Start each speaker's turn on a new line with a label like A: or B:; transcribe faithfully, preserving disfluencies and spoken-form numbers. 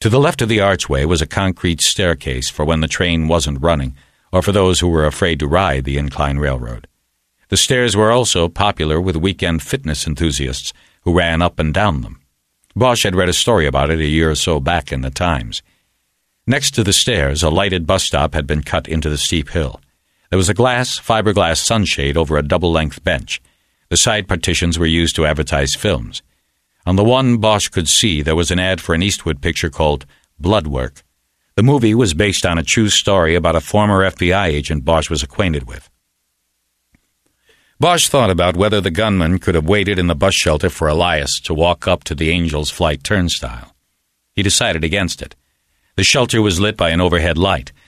A: To the left of the archway was a concrete staircase for when the train wasn't running, or for those who were afraid to ride the incline railroad. The stairs were also popular with weekend fitness enthusiasts who ran up and down them. Bosch had read a story about it a year or so back in the Times. Next to the stairs, a lighted bus stop had been cut into the steep hill. There was a glass, fiberglass sunshade over a double-length bench. The side partitions were used to advertise films. On the one Bosch could see, there was an ad for an Eastwood picture called Blood Work. The movie was based on a true story about a former F B I agent Bosch was acquainted with. Bosch thought about whether the gunman could have waited in the bus shelter for Elias to walk up to the Angel's Flight turnstile. He decided against it. The shelter was lit by an overhead light,